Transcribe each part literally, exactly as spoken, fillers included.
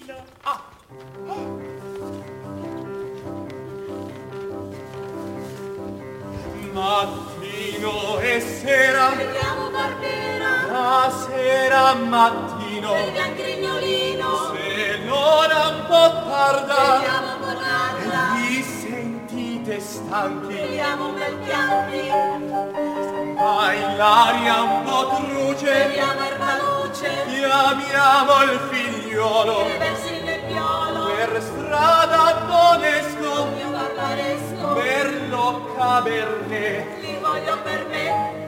Ah. Mattino e sera, vediamo Barbera, la sera mattino, vediamo Grignolino, se l'ora un po' tarda, vediamo Bonarda, vi sentite stanchi, vediamo un bel Chiampi, hai l'aria un po' truce, vediamo Erbaluce, chiamiamo il figliolo, che versi il nebbiolo, per strada non esco, mio barbaresco, Merlo Cabernet, li voglio per me,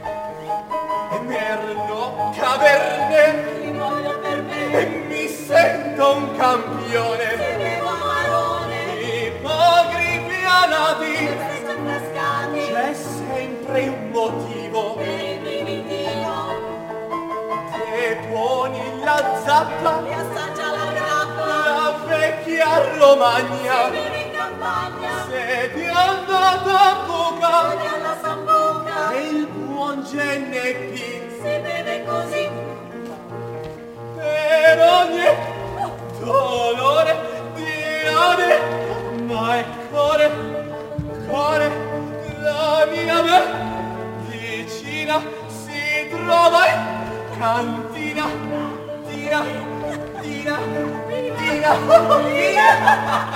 Merlo Cabernet, li voglio per me, e mi sento un campione, se bevo amarone, ipocrifi alati, e presto infrascati, c'è sempre un motivo, per il primitivo, te poni la zappa, e assaggia la grappa, la vecchia Romagna, si beve in campagna, se ti è andata a buca, vedi alla sambuca, e il buon G N P, si beve così, per ogni dolore di ane, ma è core, core, la mia medicina si trova in cantina, tina, tina, tina, tina.